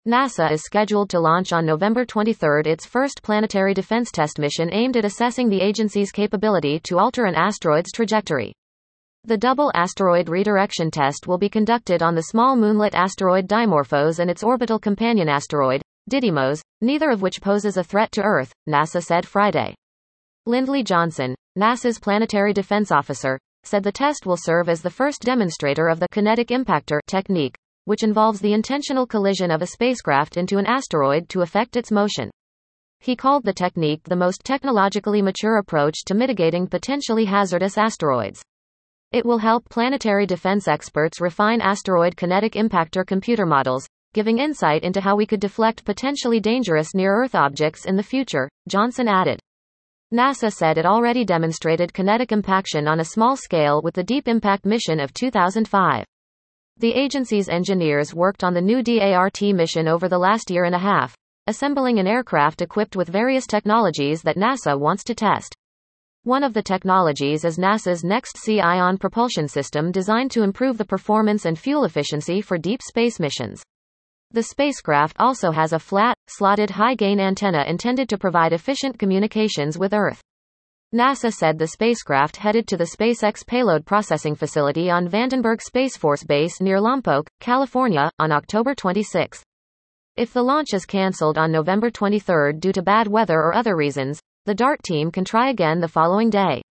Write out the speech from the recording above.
NASA is scheduled to launch on November 23 its first planetary defense test mission aimed at assessing the agency's capability to alter an asteroid's trajectory. The double asteroid redirection test will be conducted on the small moonlet asteroid Dimorphos and its orbital companion asteroid, Didymos, neither of which poses a threat to Earth, NASA said Friday. Lindley Johnson, NASA's planetary defense officer, said the test will serve as the first demonstrator of the kinetic impactor technique, which involves the intentional collision of a spacecraft into an asteroid to affect its motion. He called the technique the most technologically mature approach to mitigating potentially hazardous asteroids. It will help planetary defense experts refine asteroid kinetic impactor computer models, giving insight into how we could deflect potentially dangerous near-Earth objects in the future, Johnson added. NASA said it already demonstrated kinetic impaction on a small scale with the Deep Impact mission of 2005. The agency's engineers worked on the new DART mission over the last year and a half, assembling an aircraft equipped with various technologies that NASA wants to test. One of the technologies is NASA's Next-C ion propulsion system designed to improve the performance and fuel efficiency for deep space missions. The spacecraft also has a flat, slotted high-gain antenna intended to provide efficient communications with Earth. NASA said the spacecraft headed to the SpaceX Payload Processing Facility on Vandenberg Space Force Base near Lompoc, California, on October 26. If the launch is cancelled on November 23 due to bad weather or other reasons, the DART team can try again the following day.